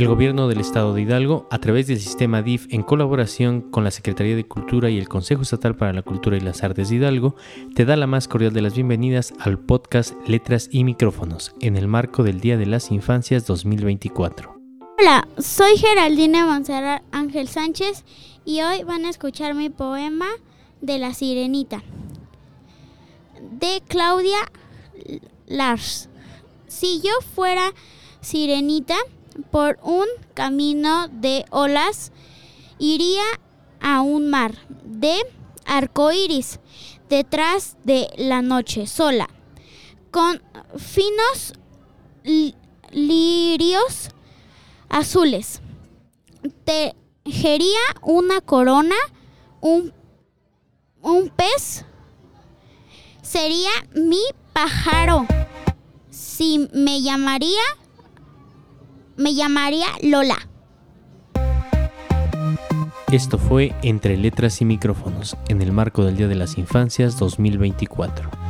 El Gobierno del Estado de Hidalgo, a través del sistema DIF, en colaboración con la Secretaría de Cultura y el Consejo Estatal para la Cultura y las Artes de Hidalgo, te da la más cordial de las bienvenidas al podcast Letras y Micrófonos, en el marco del Día de las Infancias 2024. Hola, soy Geraldine Montserrat Ángel Sánchez y hoy van a escuchar mi poema de La Sirenita, de Claudia Lars. Si yo fuera sirenita, por un camino de olas iría a un mar de arcoíris detrás de la noche sola, con finos lirios azules. Tejería una corona, un pez sería mi pájaro. Si me llamaría Lola. Esto fue Entre Letras y Micrófonos, en el marco del Día de las Infancias 2024.